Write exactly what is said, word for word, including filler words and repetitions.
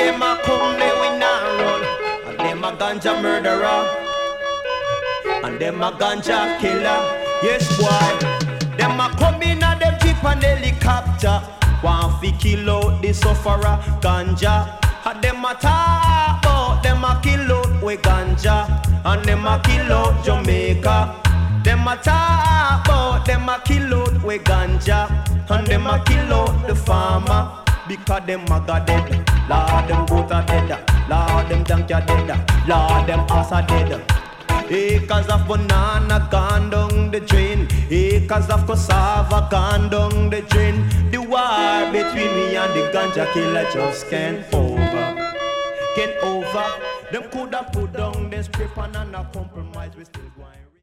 them a come, they we not run. And them a ganja murderer. And them a ganja killer. Yes, boy. Them a come in a them jeep and helicopter. Want fi kill out the sufferer, ganja. And them a talk about them a kill out we ganja. And them a kill out Jamaica. Them a talk about them a kill out we ganja. And them a kill out the farmer. Because them a got dead. Lord them goat a dead. Lord them donkey a dead. Lord them ass a dead. Acres of banana gone down the drain. Acres of cassava gone down the drain. The war between me and the ganja killer just can't over. Can't over. Them coulda put down this strip and not compromise. We still going.